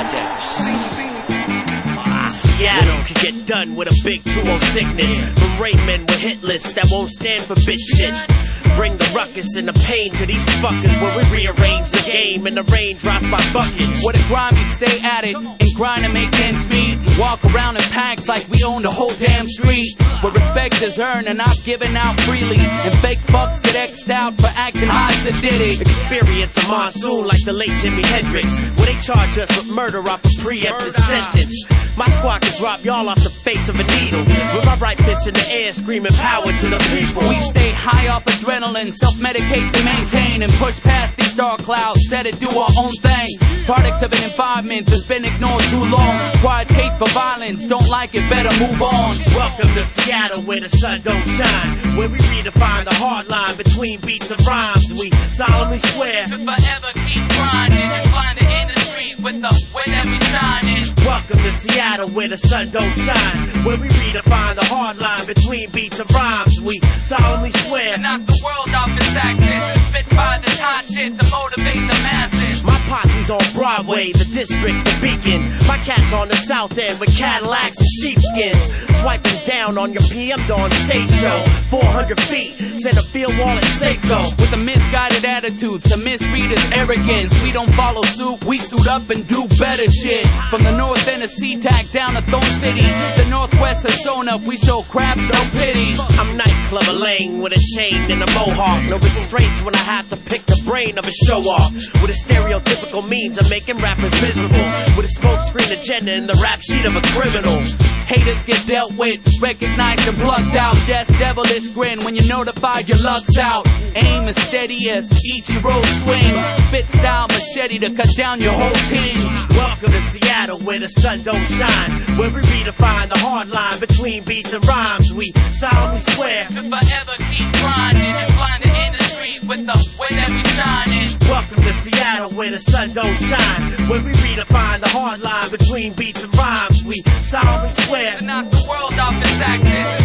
project. Seattle can get done with a big 2-0 sickness. From Raymond with hit lists that won't stand for bitch shit. Bring the ruckus and the pain to these fuckers when we rearrange the game and the rain drops by buckets. With a grimy stay at it and grind and make ends meet. Walk around in packs like we own the whole damn street. Where respect is earned and not given out freely. And fake fucks get X'd out for acting high as it did it. Experience a monsoon like the late Jimi Hendrix. Where they charge us with murder off a preemptive sentence. My squad can drop y'all off the face of a needle. With my right fist in the air screaming power to the people. We stay high off adrenaline, self-medicate to maintain and push past these dark clouds, set it do our own thing. Products of an environment that's been ignored too long. Quiet taste for violence, don't like it, better move on. Welcome to Seattle where the sun don't shine. Where we redefine the hard line between beats and rhymes. We solemnly swear to forever keep grinding and find the industry with the way that we shining. Welcome to Seattle where the sun don't shine. Where we redefine the hard line between beats and rhymes. We solemnly swear to knock the world off its axis and spit by this hot shit to motivate the masses. My posse's on Broadway, the district, the beacon. My cat's on the south end with Cadillacs and sheepskins. Swiping down on your PM Dawn stage show. 400 feet, send a field wall at Safeco. With a misguided attitude, some misreaders arrogance. We don't follow suit, we suit up and do better shit. From the north end of SeaTac down to Thorn City, the northwest has shown up, we show crabs no pity. I'm nightclubber Lane with a chain and a mohawk. No restraints when I have to pick the brain of a show-off. With a stereotypical means of making rappers miserable. With a smokescreen agenda and the rap sheet of a criminal. Haters get dealt with, recognized and plucked out. Just devilish grin when you notify your luck's out. Aim as steady as Ichiro swing. Spit style machete to cut down your whole team. Welcome to Seattle where the sun don't shine. Where we redefine the hard line between beats and rhymes. We solemnly swear to forever keep grinding and blind the industry with the way that we shining. Welcome to Seattle where the sun don't shine. Where we redefine the hard line between beats and rhymes. We solemnly swear to knock the world off its axis